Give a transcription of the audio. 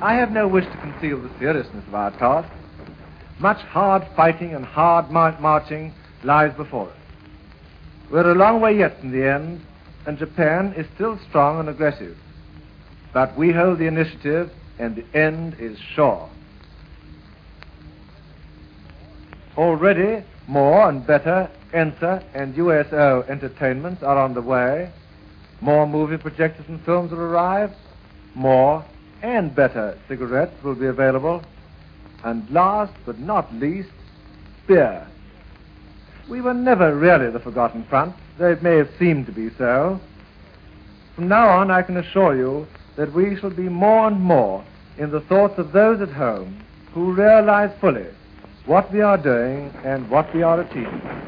I have no wish to conceal the seriousness of our task. Much hard fighting and hard marching lies before us. We're a long way yet from the end, and Japan is still strong and aggressive. But we hold the initiative, and the end is sure. Already, more and better ENSA and USO entertainments are on the way. More movie projectors and films will arrive. More and better cigarettes will be available. And last but not least, beer. We were never really the forgotten front, though it may have seemed to be so. From now on, I can assure you that we shall be more and more in the thoughts of those at home who realize fully what we are doing and what we are achieving.